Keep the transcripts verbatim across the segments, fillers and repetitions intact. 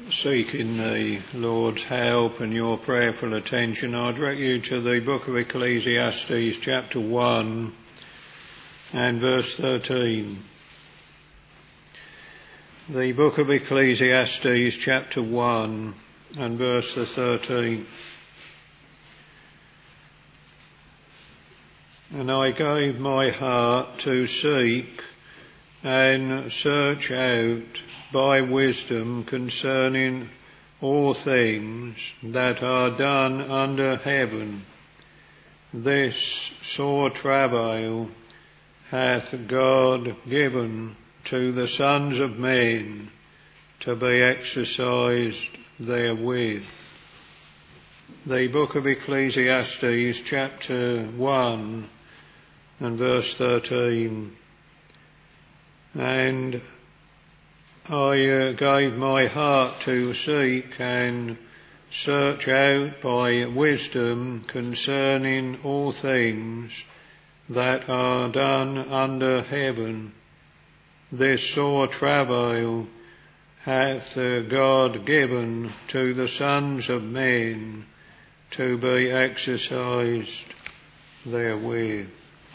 seeking the Lord's help and your prayerful attention, I direct you to the book of Ecclesiastes, chapter one and verse thirteen. The book of Ecclesiastes, chapter one and verse thirteen. And I gave my heart to seek and search out by wisdom concerning all things that are done under heaven. This sore travail hath God given to the sons of men to be exercised therewith. The book of Ecclesiastes, chapter one and verse thirteen. And I uh, gave my heart to seek and search out by wisdom concerning all things that are done under heaven. This sore travail hath uh, God given to the sons of men to be exercised therewith.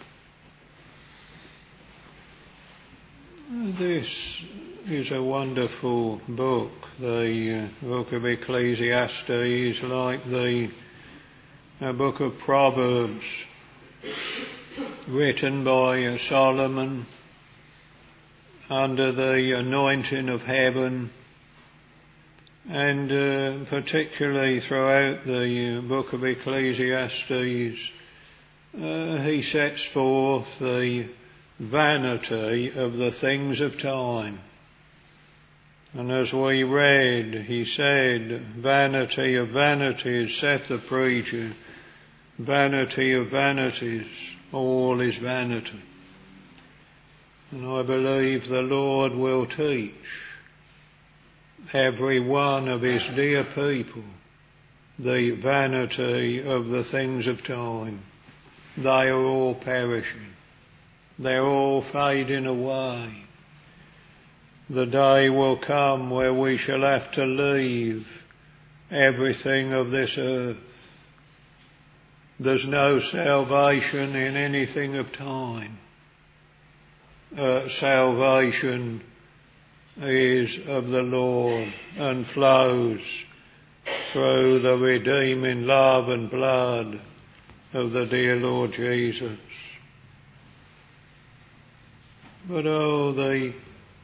This is a wonderful book, the uh, book of Ecclesiastes, like the uh, book of Proverbs, written by uh, Solomon under the anointing of heaven, and uh, particularly throughout the uh, book of Ecclesiastes, uh, he sets forth the vanity of the things of time. And as we read, he said, vanity of vanities, saith the preacher, vanity of vanities, all is vanity. And I believe the Lord will teach every one of his dear people the vanity of the things of time. They are all perishing. They're all fading away. The day will come where we shall have to leave everything of this earth. There's no salvation in anything of time. Uh, salvation is of the Lord and flows through the redeeming love and blood of the dear Lord Jesus. But oh, the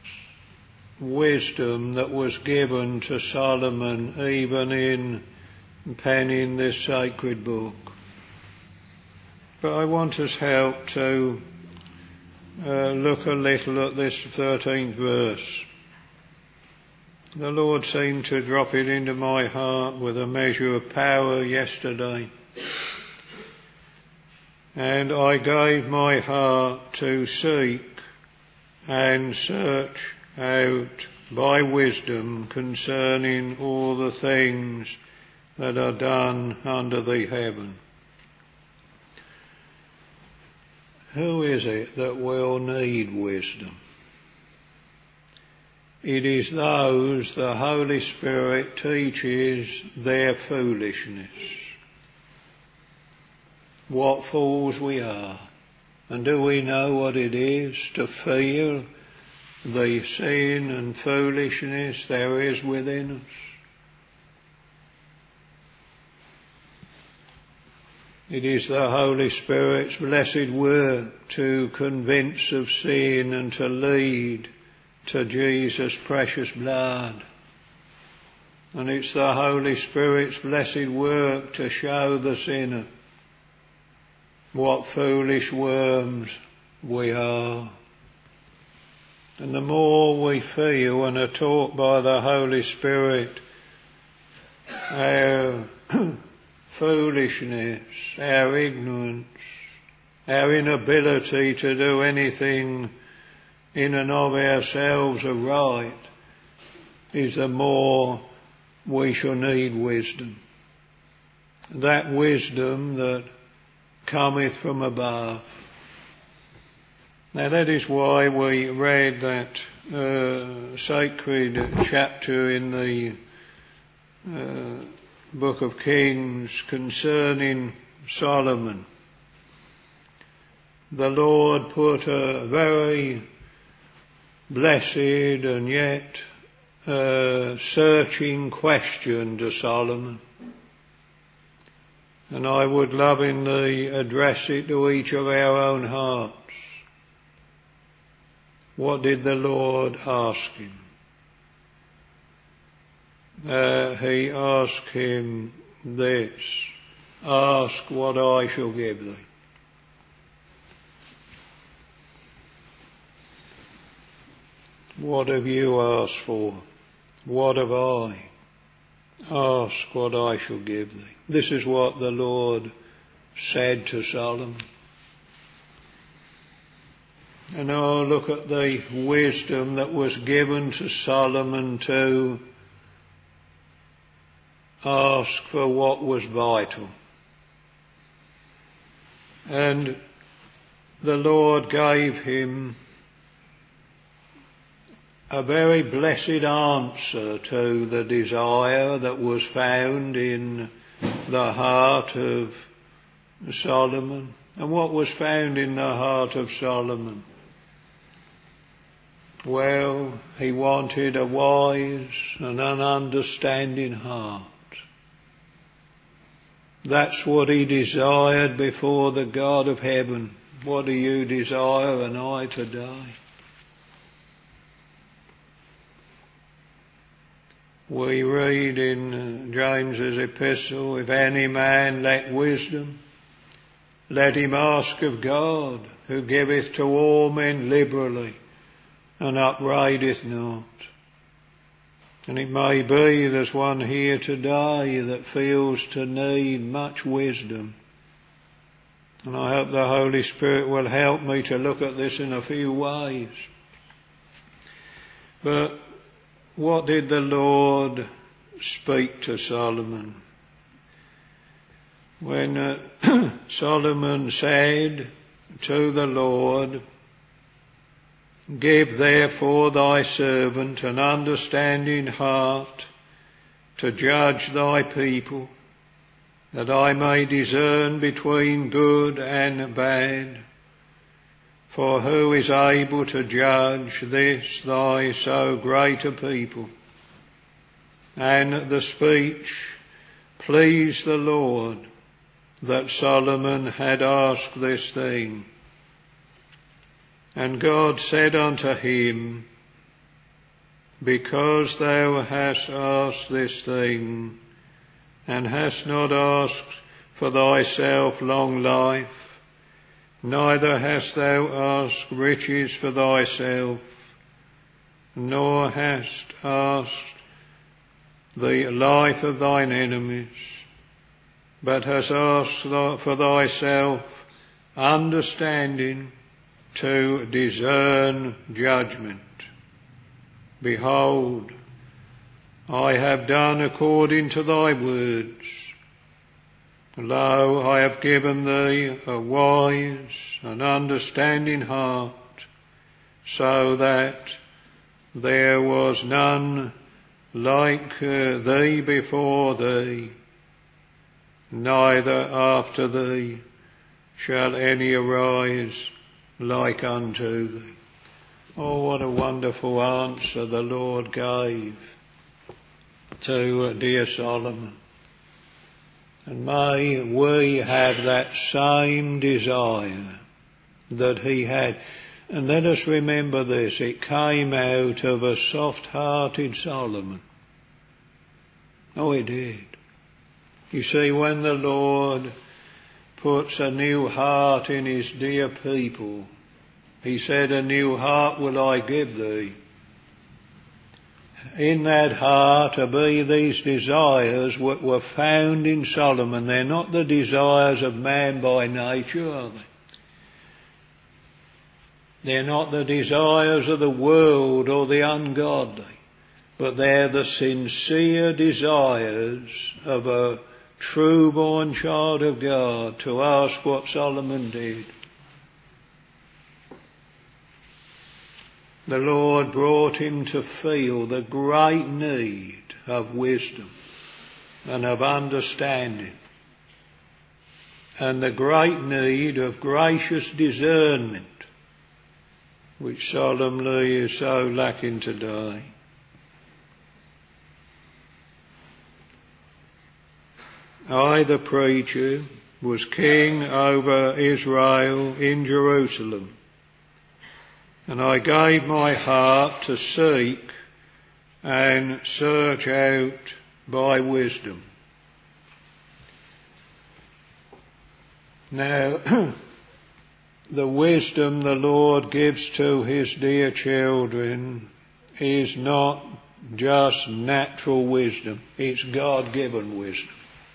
wisdom that was given to Solomon even in penning this sacred book. But I want us help to uh, look a little at this thirteenth verse. The Lord seemed to drop it into my heart with a measure of power yesterday. And I gave my heart to seek and search out by wisdom concerning all the things that are done under the heaven. Who is it that will need wisdom? It is those the Holy Spirit teaches their foolishness. What fools we are. And do we know what it is to feel the sin and foolishness there is within us? It is the Holy Spirit's blessed work to convince of sin and to lead to Jesus' precious blood. And it's the Holy Spirit's blessed work to show the sinner what foolish worms we are. And the more we feel and are taught by the Holy Spirit our foolishness, our ignorance, our inability to do anything in and of ourselves aright, is the more we shall need wisdom. That wisdom that cometh from above. Now that is why we read that uh, sacred chapter in the uh, Book of Kings concerning Solomon. The Lord put a very blessed and yet uh, searching question to Solomon. And I would lovingly address it to each of our own hearts. What did the Lord ask him? Uh, he asked him this: ask what I shall give thee. What have you asked for? What have I? Ask what I shall give thee. This is what the Lord said to Solomon. And oh, look at the wisdom that was given to Solomon to ask for what was vital. And the Lord gave him a very blessed answer to the desire that was found in the heart of Solomon. And what was found in the heart of Solomon? Well, he wanted a wise and an understanding heart. That's what he desired before the God of heaven. What do you desire and I today? We read in James's epistle, if any man lack wisdom, let him ask of God, who giveth to all men liberally, and upbraideth not. And it may be there's one here today that feels to need much wisdom. And I hope the Holy Spirit will help me to look at this in a few ways. But what did the Lord speak to Solomon? When uh, Solomon said to the Lord, give therefore thy servant an understanding heart to judge thy people, that I may discern between good and bad. For who is able to judge this thy so great a people? And the speech pleased the Lord that Solomon had asked this thing. And God said unto him, because thou hast asked this thing, and hast not asked for thyself long life, neither hast thou asked riches for thyself, nor hast asked the life of thine enemies, but hast asked for thyself understanding to discern judgment. Behold, I have done according to thy words. Lo, I have given thee a wise and understanding heart, so that there was none like uh, thee before thee, neither after thee shall any arise like unto thee. Oh, what a wonderful answer the Lord gave to uh, dear Solomon. And may we have that same desire that he had. And let us remember this, it came out of a soft-hearted Solomon. Oh, it did. You see, when the Lord puts a new heart in his dear people, he said, a new heart will I give thee. In that heart to be these desires what were found in Solomon. They're not the desires of man by nature, are they? They're not the desires of the world or the ungodly, but they're the sincere desires of a true-born child of God to ask what Solomon did. The Lord brought him to feel the great need of wisdom and of understanding, and the great need of gracious discernment, which solemnly is so lacking today. I, the preacher, was king over Israel in Jerusalem, and I gave my heart to seek and search out by wisdom. Now, the wisdom the Lord gives to his dear children is not just natural wisdom, it's God-given wisdom.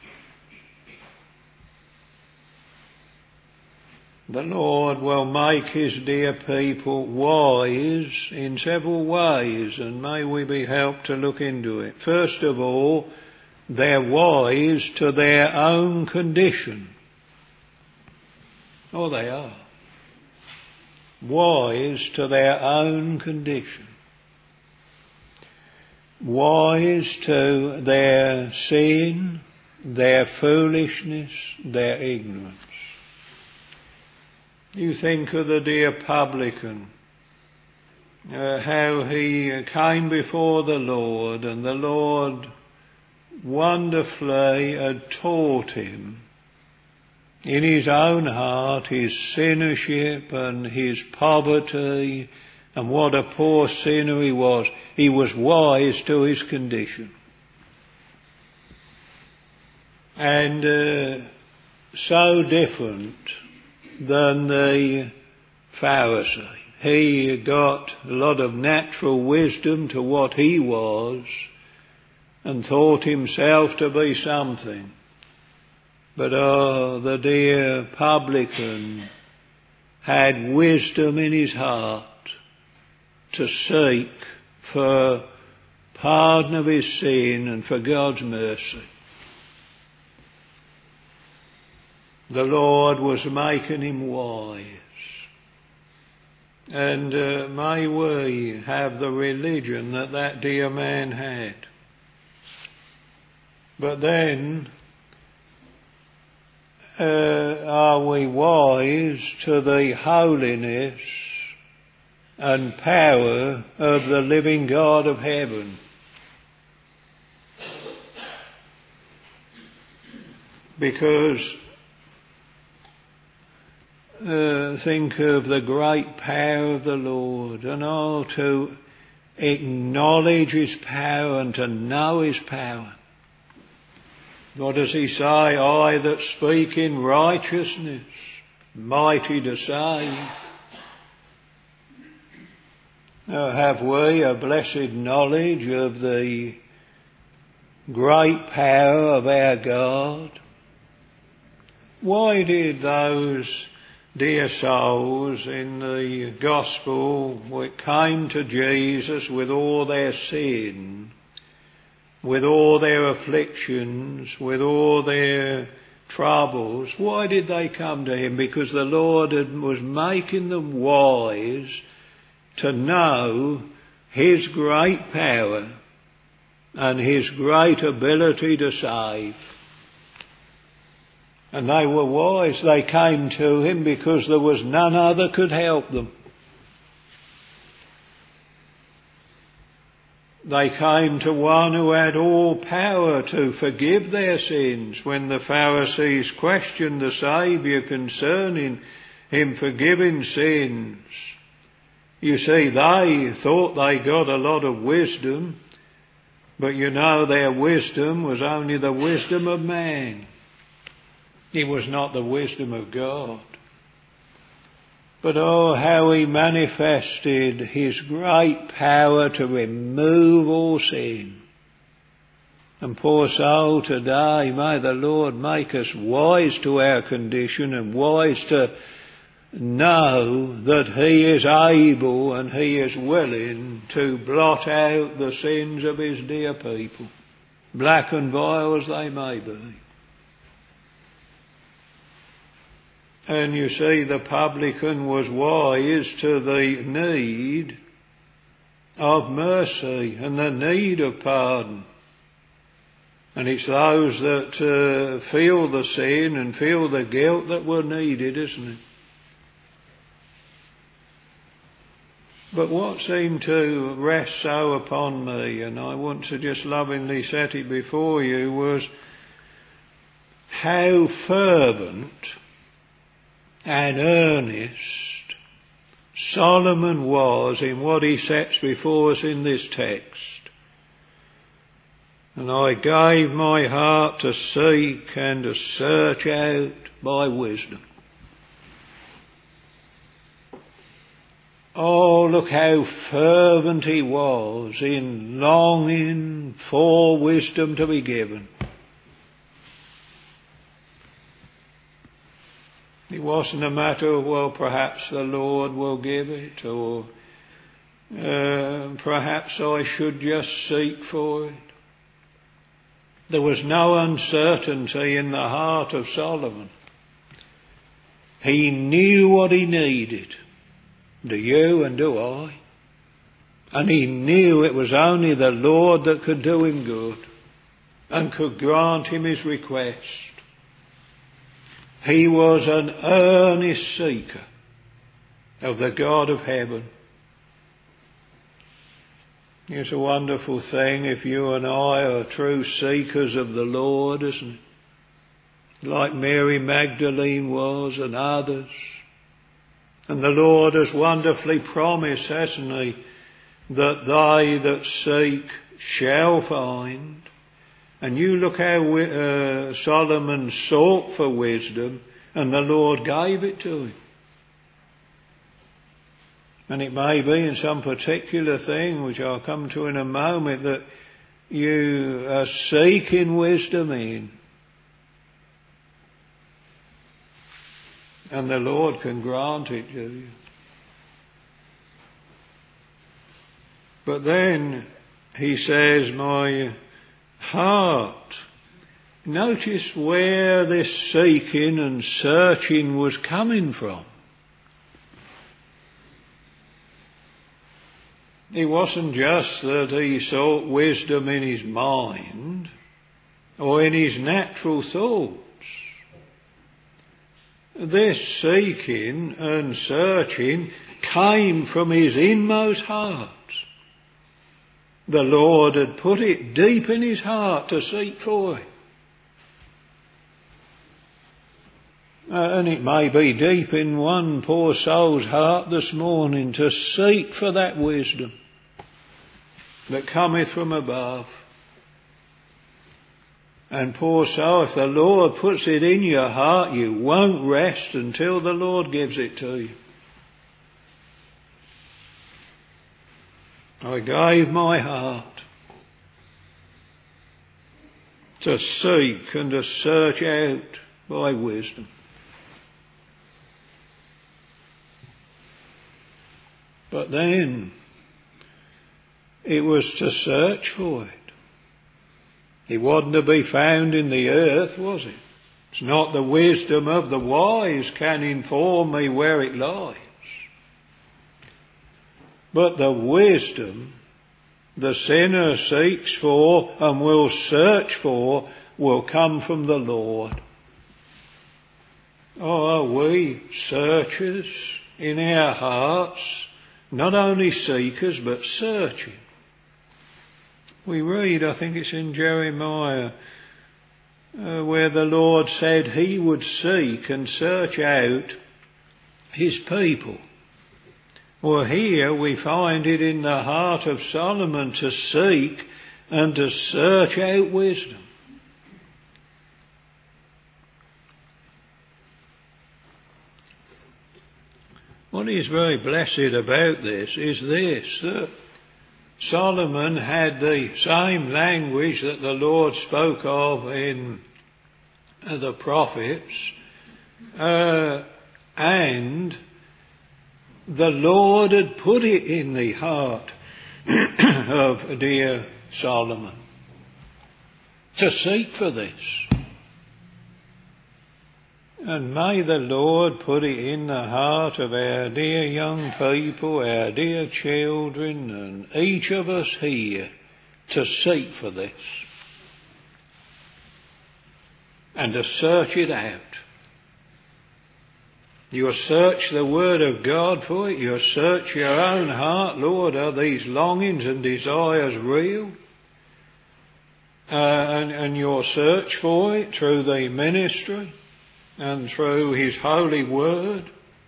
The Lord will make his dear people wise in several ways, and may we be helped to look into it. First of all, they're wise to their own condition. Oh, they are. Wise to their own condition. Wise to their sin, their foolishness, their ignorance. You think of the dear publican, uh, how he came before the Lord, and the Lord wonderfully had taught him in his own heart his sinnership and his poverty, and what a poor sinner he was. He was wise to his condition. And uh, so different than the Pharisee. He got a lot of natural wisdom to what he was and thought himself to be something. But oh, the dear publican had wisdom in his heart to seek for pardon of his sin and for God's mercy. The Lord was making him wise. And uh, may we have the religion that that dear man had. But then, uh, are we wise to the holiness and power of the living God of heaven? Because Uh, think of the great power of the Lord, and all to acknowledge his power and to know his power. What does he say? I that speak in righteousness, mighty to save. Now, have we a blessed knowledge of the great power of our God? Why did those dear souls in the gospel that came to Jesus with all their sin, with all their afflictions, with all their troubles, why did they come to him? Because the Lord was making them wise to know his great power and his great ability to save. And they were wise. They came to him because there was none other could help them. They came to one who had all power to forgive their sins. When the Pharisees questioned the Saviour concerning him forgiving sins, you see, they thought they got a lot of wisdom, but you know their wisdom was only the wisdom of man. It was not the wisdom of God. But oh, how he manifested his great power to remove all sin. And poor soul, today, may the Lord make us wise to our condition and wise to know that he is able and he is willing to blot out the sins of his dear people, black and vile as they may be. And you see, the publican was wise to the need of mercy and the need of pardon. And it's those that uh, feel the sin and feel the guilt that were needed, isn't it? But what seemed to rest so upon me, and I want to just lovingly set it before you, was how fervent and earnest Solomon was in what he sets before us in this text. And I gave my heart to seek and to search out by wisdom. Oh, look how fervent he was in longing for wisdom to be given. It wasn't a matter of, well, perhaps the Lord will give it, or uh, perhaps I should just seek for it. There was no uncertainty in the heart of Solomon. He knew what he needed. Do you and do I? And he knew it was only the Lord that could do him good and could grant him his request. He was an earnest seeker of the God of heaven. It's a wonderful thing if you and I are true seekers of the Lord, isn't it? Like Mary Magdalene was and others. And the Lord has wonderfully promised, hasn't he, that they that seek shall find. And you look how uh, Solomon sought for wisdom, and the Lord gave it to him. And it may be in some particular thing, which I'll come to in a moment, that you are seeking wisdom in. And the Lord can grant it to you. But then he says, my heart. Notice where this seeking and searching was coming from. It wasn't just that he sought wisdom in his mind or in his natural thoughts. This seeking and searching came from his inmost heart. The Lord had put it deep in his heart to seek for it. Uh, and it may be deep in one poor soul's heart this morning to seek for that wisdom that cometh from above. And poor soul, if the Lord puts it in your heart, you won't rest until the Lord gives it to you. I gave my heart to seek and to search out by wisdom. But then it was to search for it. It wasn't to be found in the earth, was it? It's not the wisdom of the wise can inform me where it lies. But the wisdom the sinner seeks for and will search for will come from the Lord. Oh, are we searchers in our hearts? Not only seekers, but searching. We read, I think it's in Jeremiah, uh, where the Lord said he would seek and search out his people. Well, here we find it in the heart of Solomon to seek and to search out wisdom. What is very blessed about this is this, that Solomon had the same language that the Lord spoke of in the prophets, uh, and the Lord had put it in the heart of dear Solomon to seek for this. And may the Lord put it in the heart of our dear young people, our dear children, and each of us here to seek for this. and to search it out. You'll search the Word of God for it. You'll search your own heart. Lord, are these longings and desires real? Uh, and, and you'll search for it through the ministry and through His holy Word.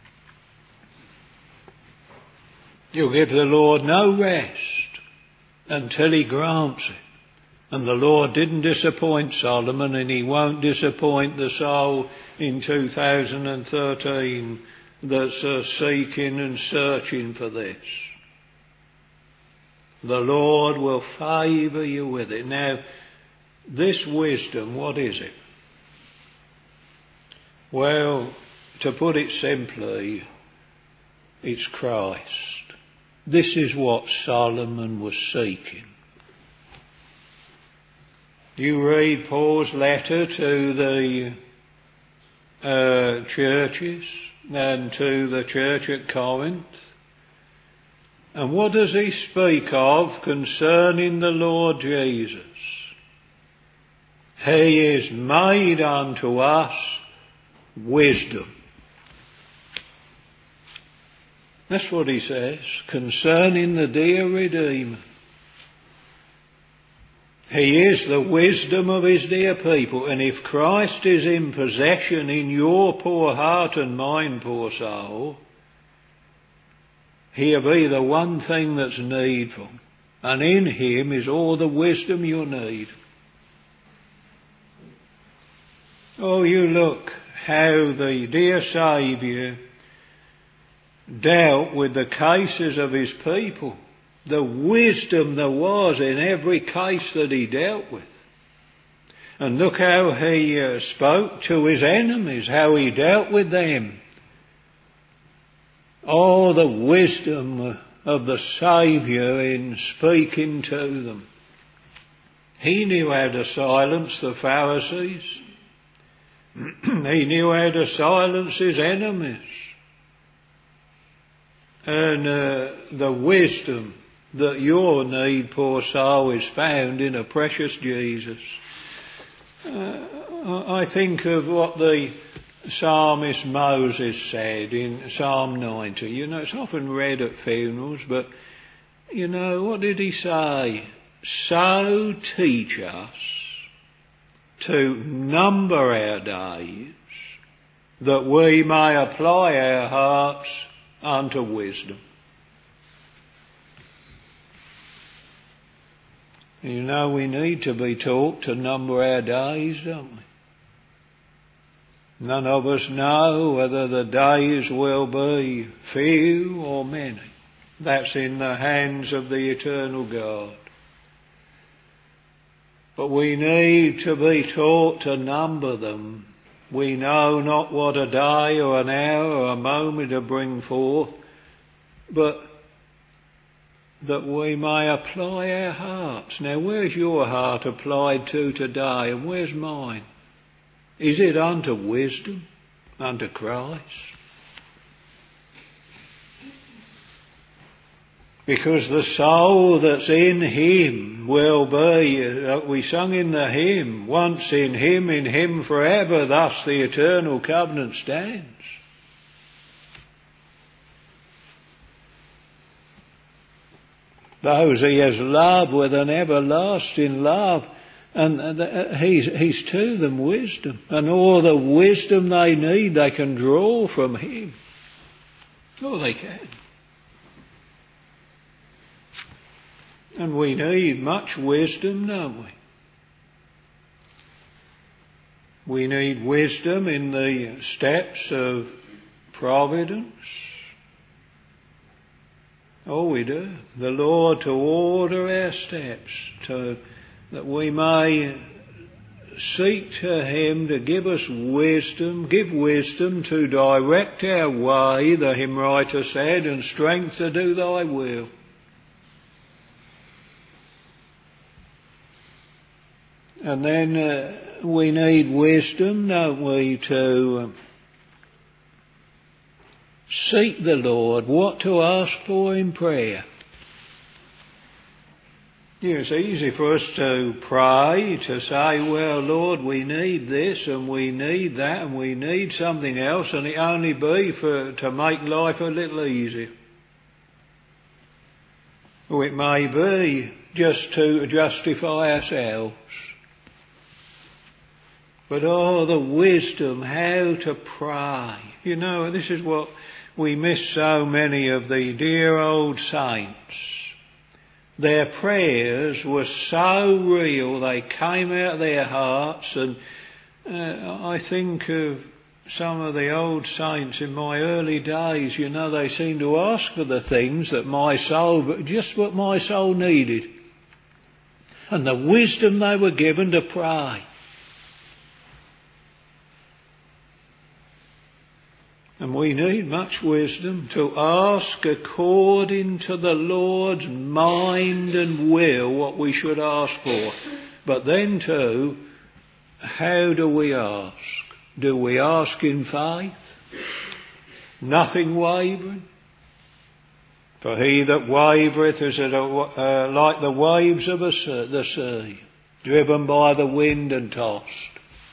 You'll give the Lord no rest until He grants it. And the Lord didn't disappoint Solomon, and He won't disappoint the soul in two thousand thirteen that's uh, seeking and searching for this. The Lord will favour you with it. Now, this wisdom, what is it? Well, to put it simply, it's Christ. This is what Solomon was seeking. You read Paul's letter to the uh, churches and to the church at Corinth. And what does he speak of concerning the Lord Jesus? He is made unto us wisdom. That's what he says concerning the dear Redeemer. He is the wisdom of His dear people. And if Christ is in possession in your poor heart and mine, poor soul, He'll be the one thing that's needful. And in Him is all the wisdom you need. Oh, you look how the dear Saviour dealt with the cases of His people. The wisdom there was in every case that He dealt with. And look how He uh, spoke to His enemies, how He dealt with them. Oh, the wisdom of the Saviour in speaking to them. He knew how to silence the Pharisees. He knew how to silence His enemies. And uh, the wisdom that your need, poor soul, is found in a precious Jesus. Uh, I think of what the psalmist Moses said in Psalm ninety. You know, it's often read at funerals, but, you know, what did he say? So teach us to number our days, that we may apply our hearts unto wisdom. You know, we need to be taught to number our days, don't we? None of us know whether the days will be few or many. That's in the hands of the eternal God. But we need to be taught to number them. We know not what a day or an hour or a moment to bring forth, but that we may apply our hearts. Now, where's your heart applied to today, and where's mine? Is it unto wisdom, unto Christ? Because the soul that's in Him will be, uh, we sung in the hymn, once in Him, in Him forever, thus the eternal covenant stands. Those He has loved with an everlasting love, and he's, he's to them wisdom, and all the wisdom they need they can draw from Him. Oh, they can. And we need much wisdom, don't we? We need wisdom in the steps of providence. Oh, we do. The Lord to order our steps, to, that we may seek to Him to give us wisdom, give wisdom to direct our way, the hymn writer said, and strength to do Thy will. And then uh, we need wisdom, don't we, to um, seek the Lord, what to ask for in prayer. Yeah, it's easy for us to pray, to say, well, Lord, we need this and we need that and we need something else, and it only be for to make life a little easier. Or it may be just to justify ourselves. But oh, the wisdom, how to pray. You know, this is what we miss so many of the dear old saints. Their prayers were so real, they came out of their hearts, and uh, I think of some of the old saints in my early days, you know, they seemed to ask for the things that my soul, but just what my soul needed. And the wisdom they were given to pray. And we need much wisdom to ask according to the Lord's mind and will what we should ask for. But then too, how do we ask? Do we ask in faith? Nothing wavering? For he that wavereth is uh, like the waves of a sea, the sea, driven by the wind and tossed.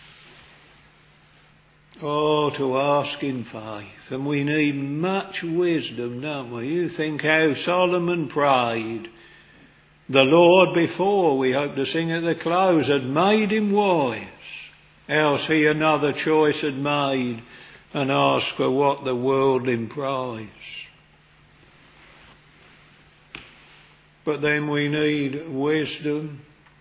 Oh, to ask in faith. And we need much wisdom, don't we? You think how Solomon prayed. The Lord before, we hope to sing at the close, had made him wise. Else he another choice had made and asked for what the world in prize. But then we need wisdom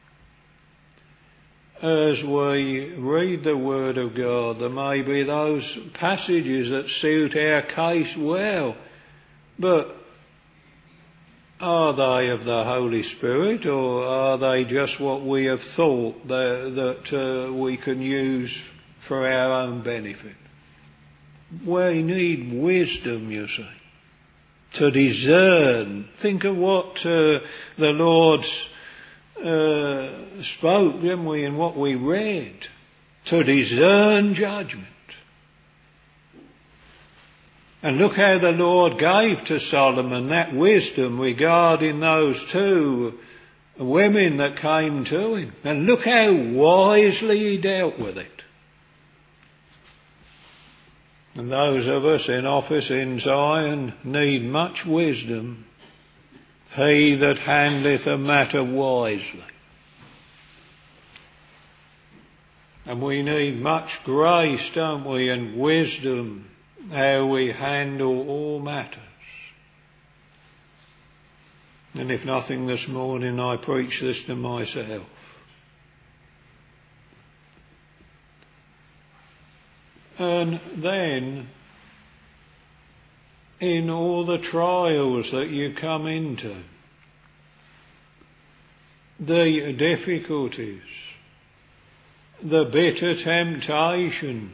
as we read the Word of God. There may be those passages that suit our case well, but are they of the Holy Spirit, or are they just what we have thought that, that uh, we can use for our own benefit? We need wisdom, you see, to discern. Think of what uh, the Lord's Uh, spoke, didn't we, in what we read, to discern judgment. And look how the Lord gave to Solomon that wisdom regarding those two women that came to him. And look how wisely he dealt with it. And those of us in office in Zion need much wisdom. He that handleth a matter wisely. And we need much grace, don't we, and wisdom, how we handle all matters. And if nothing this morning, I preach this to myself. And then, in all the trials that you come into, the difficulties, the bitter temptations,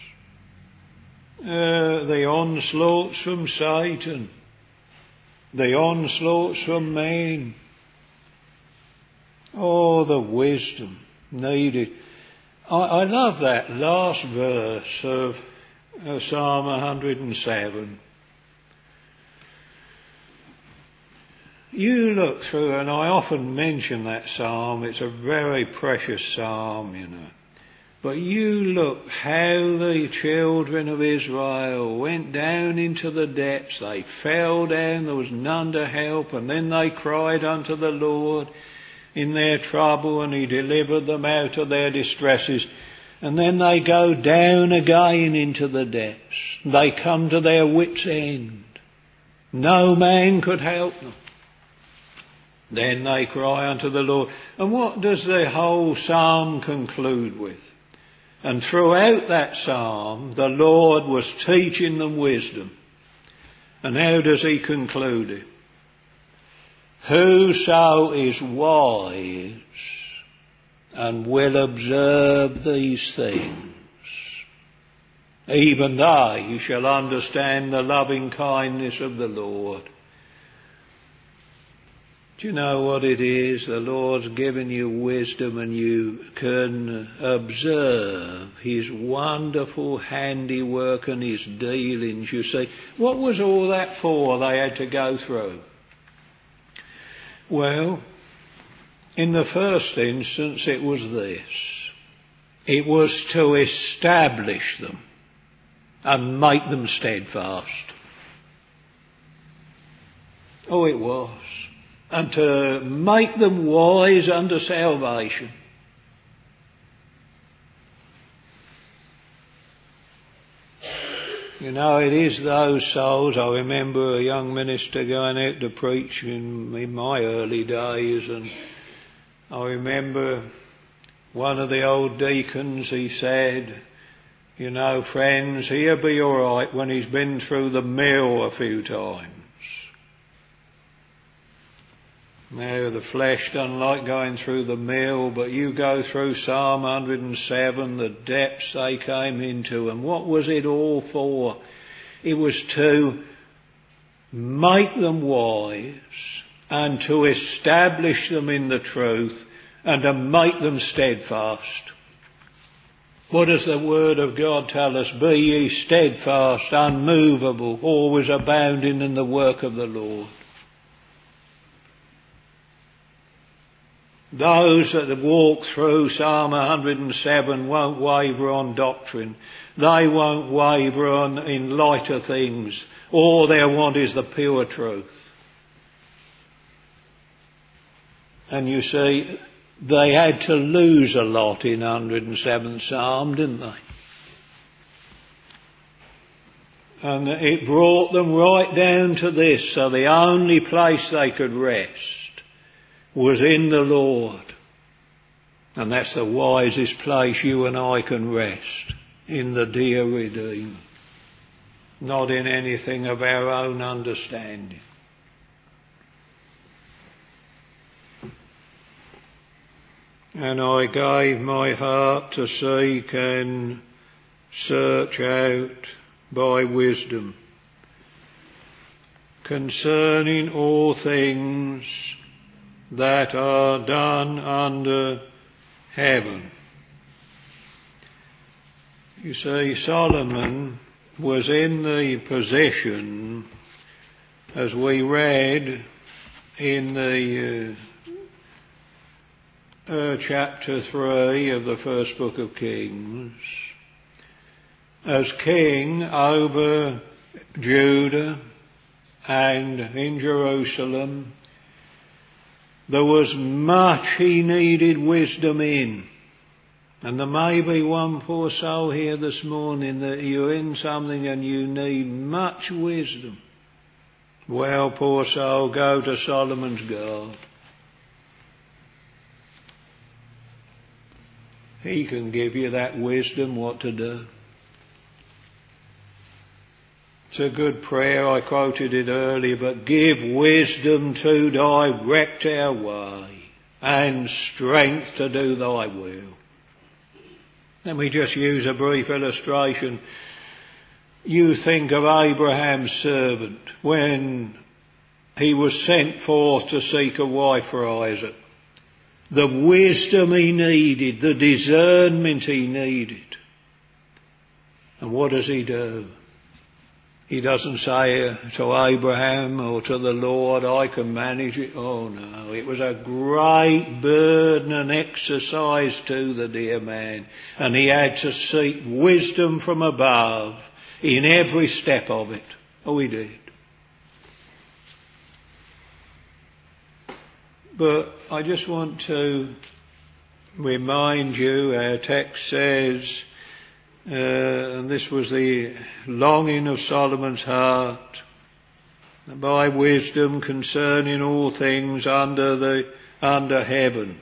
uh, the onslaughts from Satan, the onslaughts from men, oh, the wisdom needed. I, I love that last verse of uh, Psalm one hundred and seven. You look through, and I often mention that psalm, it's a very precious psalm, you know. But you look how the children of Israel went down into the depths, they fell down, there was none to help, and then they cried unto the Lord in their trouble, and he delivered them out of their distresses. And then they go down again into the depths. They come to their wits' end. No man could help them. Then they cry unto the Lord. And what does the whole psalm conclude with? And throughout that psalm, the Lord was teaching them wisdom. And how does he conclude it? Whoso is wise and will observe these things, even they shall understand the loving kindness of the Lord. Do you know what it is? The Lord's given you wisdom and you can observe his wonderful handiwork and his dealings, you see. What was all that for they had to go through? Well, In the first instance, it was this. It was to establish them and make them steadfast. Oh, it was. And to make them wise unto salvation. You know, it is those souls. I remember a young minister going out to preach in, in my early days, and I remember one of the old deacons, he said, you know, friends, he'll be all right when he's been through the mill a few times. Now, the flesh doesn't like going through the mill, but you go through Psalm one hundred seven, the depths they came into, and what was it all for? It was to make them wise and to establish them in the truth and to make them steadfast. What does the Word of God tell us? Be ye steadfast, unmovable, always abounding in the work of the Lord. Those that have walked through Psalm one hundred seven won't waver on doctrine. They won't waver on in lighter things. All they want is the pure truth. And you see, they had to lose a lot in one hundred seventh Psalm, didn't they? And it brought them right down to this, so the only place they could rest was in the Lord. And that's the wisest place you and I can rest, in the dear Redeemer, not in anything of our own understanding. And I gave my heart to seek and search out by wisdom concerning all things that are done under heaven. You see, Solomon was in the position, as we read in the uh, uh, chapter three of the first book of Kings, as king over Judah and in Jerusalem. There was much he needed wisdom in. And there may be one poor soul here this morning that you're in something and you need much wisdom. Well, poor soul, go to Solomon's God. He can give you that wisdom what to do. It's a good prayer, I quoted it earlier, but give wisdom to direct our way and strength to do thy will. Let me just use a brief illustration. You think of Abraham's servant when he was sent forth to seek a wife for Isaac. The wisdom he needed, the discernment he needed. And what does he do? He doesn't say to Abraham or to the Lord, I can manage it. Oh no, it was a great burden and exercise to the dear man. And he had to seek wisdom from above in every step of it. Oh, he did. But I just want to remind you, our text says, Uh, and this was the longing of Solomon's heart, by wisdom concerning all things under the under heaven.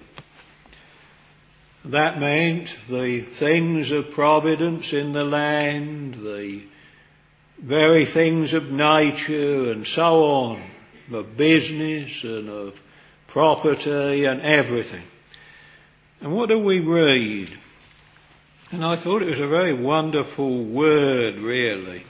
That meant the things of providence in the land, the very things of nature and so on, of business and of property and everything. And what do we read? And I thought it was a very wonderful word, really.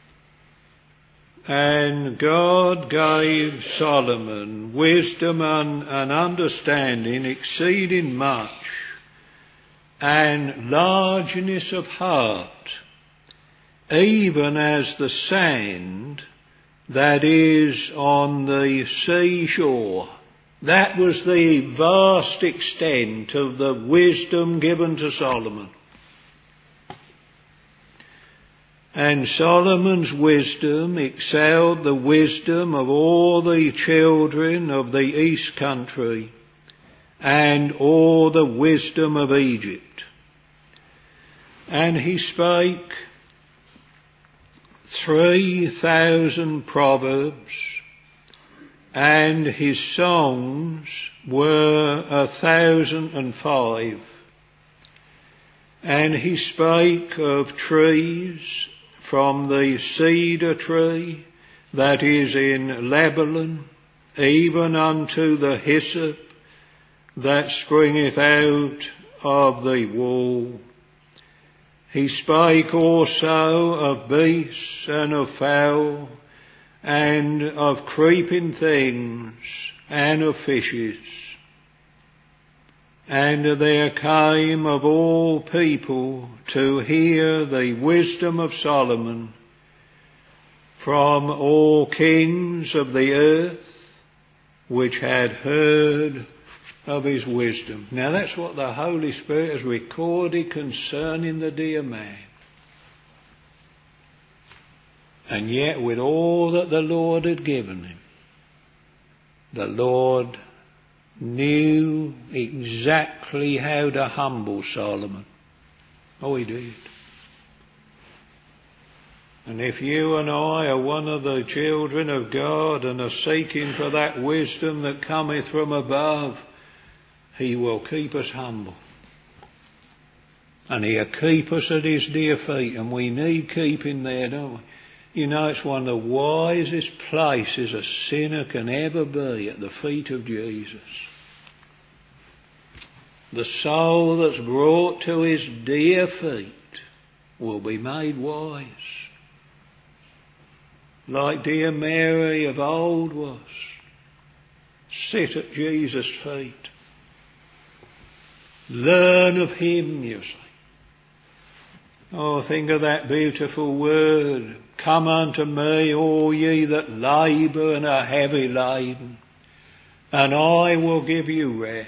And God gave Solomon wisdom and, and understanding exceeding much, and largeness of heart, even as the sand that is on the seashore. That was the vast extent of the wisdom given to Solomon. And Solomon's wisdom excelled the wisdom of all the children of the east country and all the wisdom of Egypt. And he spake three thousand proverbs, and his songs were a thousand and five. And he spake of trees, from the cedar tree that is in Lebanon, even unto the hyssop that springeth out of the wall. He spake also of beasts and of fowl, and of creeping things, and of fishes. And there came of all people to hear the wisdom of Solomon from all kings of the earth, which had heard of his wisdom. Now that's what the Holy Spirit has recorded concerning the dear man. And yet with all that the Lord had given him, the Lord knew exactly how to humble Solomon. Oh, he did. And if you and I are one of the children of God and are seeking for that wisdom that cometh from above, he will keep us humble. And he'll keep us at his dear feet, and we need keeping there, don't we? You know, it's one of the wisest places a sinner can ever be, at the feet of Jesus. The soul that's brought to his dear feet will be made wise. Like dear Mary of old was. Sit at Jesus' feet. Learn of him, you see. Oh, think of that beautiful word. Come unto me, all ye that labour and are heavy laden, and I will give you rest.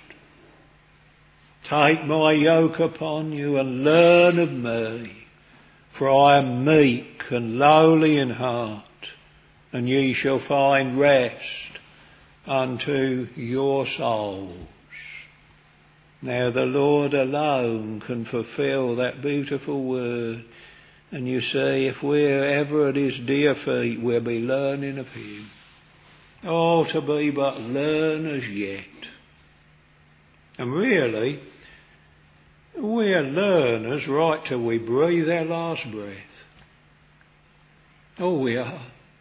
Take my yoke upon you and learn of me, for I am meek and lowly in heart, and ye shall find rest unto your souls. Now the Lord alone can fulfill that beautiful word. And you see, if we're ever at his dear feet, we'll be learning of him. Oh, to be but learners yet. And really, we're learners right till we breathe our last breath. Oh, we are.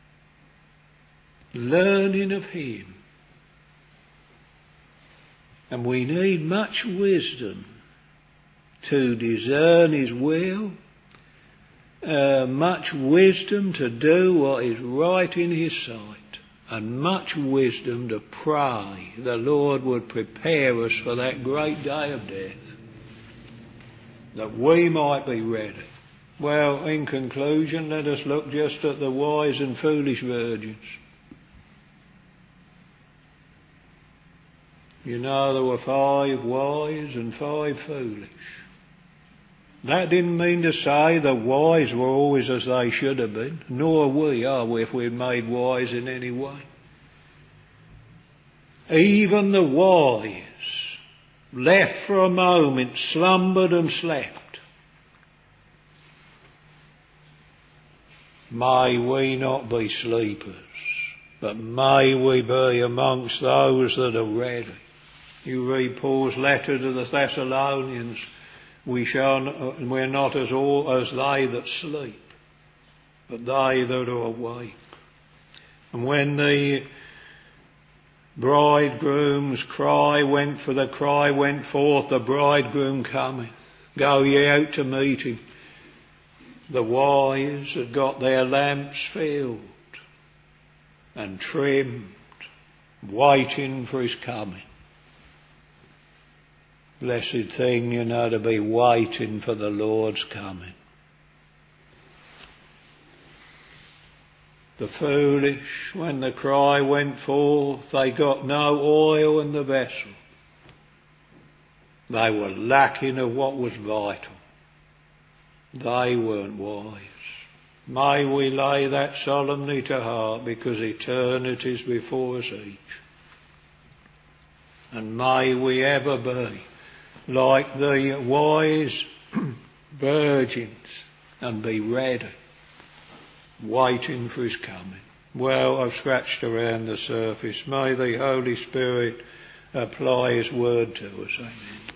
Learning of him. And we need much wisdom to discern his will, uh, much wisdom to do what is right in his sight, and much wisdom to pray the Lord would prepare us for that great day of death, that we might be ready. Well, in conclusion, let us look just at the wise and foolish virgins. You know, there were five wise and five foolish. That didn't mean to say the wise were always as they should have been, nor we, are we, if we're made wise in any way. Even the wise, left for a moment, slumbered and slept. May we not be sleepers, but may we be amongst those that are ready. You read Paul's letter to the Thessalonians, we shall, we're not as all as they that sleep, but they that are awake. And when the bridegroom's cry went, for the cry went forth, the bridegroom cometh, go ye out to meet him. The wise had got their lamps filled and trimmed, waiting for his coming. Blessed thing, you know, to be waiting for the Lord's coming. The foolish, when the cry went forth, they got no oil in the vessel. They were lacking of what was vital. They weren't wise. May we lay that solemnly to heart, because eternity's before us each. And may we ever be like the wise virgins and be ready, waiting for his coming. Well, I've scratched around the surface. May the Holy Spirit apply his word to us. Amen.